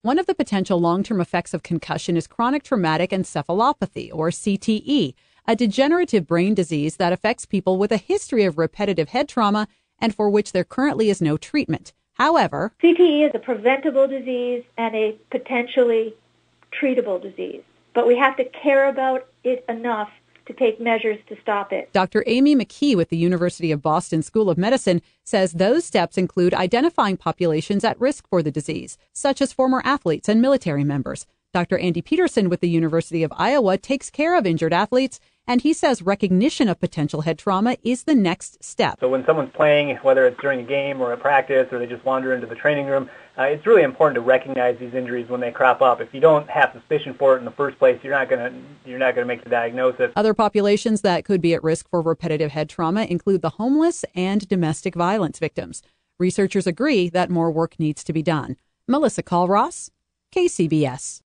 One of the potential long-term effects of concussion is chronic traumatic encephalopathy, or CTE, a degenerative brain disease that affects people with a history of repetitive head trauma and for which there currently is no treatment. However, CTE is a preventable disease and a potentially treatable disease, but we have to care about it enough to take measures to stop it. Dr. Amy McKee with the University of Boston School of Medicine says those steps include identifying populations at risk for the disease, such as former athletes and military members. Dr. Andy Peterson with the University of Iowa takes care of injured athletes, and he says recognition of potential head trauma is the next step. So when someone's playing, whether it's during a game or a practice or they just wander into the training room, it's really important to recognize these injuries when they crop up. If you don't have suspicion for it in the first place, you're not going to make the diagnosis. Other populations that could be at risk for repetitive head trauma include the homeless and domestic violence victims. Researchers agree that more work needs to be done. Melissa Call-Ross, KCBS.